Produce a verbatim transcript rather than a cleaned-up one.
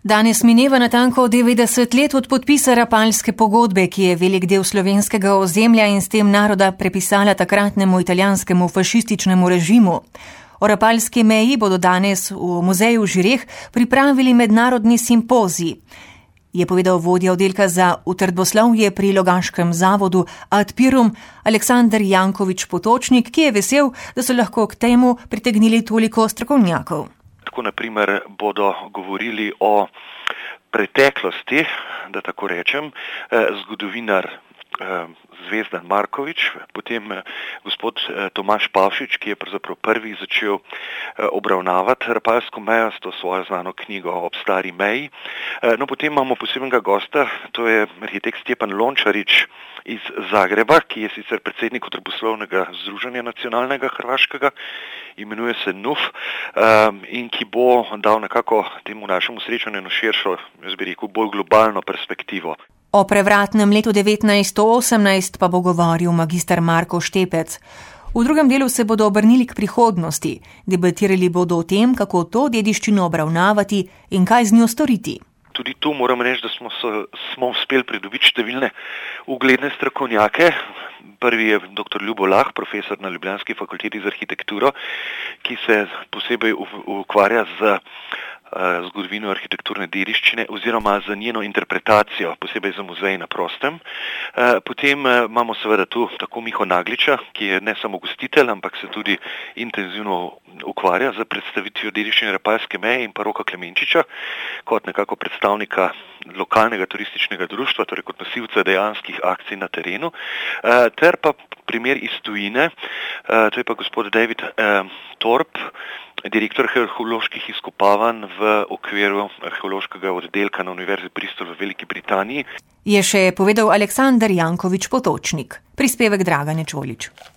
Danes mineva natanko devetdeset let od podpisa Rapalske pogodbe, ki je velik del slovenskega ozemlja in s tem naroda prepisala takratnemu italijanskemu fašističnemu režimu. O Rapalski meji bodo danes v muzeju v Žireh pripravili mednarodni simpozij, je povedal vodja oddelka za utrdboslovje pri Logaškem zavodu Ad Pirum Aleksander Jankovič Potočnik, ki je vesel, da so lahko k temu pritegnili toliko strokovnjakov. Tako naprimer bodo govorili o preteklosti, da tako rečem, zgodovinar Zvezdan Markovič, potem gospod Tomaž Pavšič, ki je pravzaprav prvi začel obravnavati Rapalsko mejo s to svojo znano knjigo Ob stari meji. No, potem imamo posebnega gosta, to je arhitekt Stjepan Lončarič iz Zagreba, ki je sicer predsednik Utrdboslovnega združenja nacionalnega hrvaškega, imenuje se N U F, in ki bo dal nekako temu našemu srečanju eno širšo, jaz bi rekel, bolj globalno perspektivo. O prevratnem letu devetnajststo osemnajst pa bo govoril magister Marko Štepec. V drugem delu se bodo obrnili k prihodnosti, debatirali bodo o tem, kako to dediščino obravnavati in kaj z njo storiti. Tudi tu moram reči, da smo, so, smo uspeli pridobiti številne ugledne strokovnjake. Prvi je doktor Ljubo Lah, profesor na Ljubljanski fakulteti za arhitekturo, ki se posebej ukvarja z zgodovino arhitekturne dediščine oziroma za njeno interpretacijo, posebej za muzej na prostem. Potem imamo seveda tu tako Miho Nagliča, ki je ne samo gostitelj, ampak se tudi intenzivno ukvarja za predstavitvijo dediščine Rapalske meje, in pa Roka Klemenčiča kot nekako predstavnika lokalnega turističnega društva, torej kot nosilca dejanskih akcij na terenu, ter pa primer iz tujine, to je pa gospod David Torp, direktor arheoloških izkopavanj v okviru arheološkega oddelka na Univerzi Bristol v Veliki Britaniji. Je še povedal Aleksander Jankovič Potočnik. Prispevek Dragane Čolič.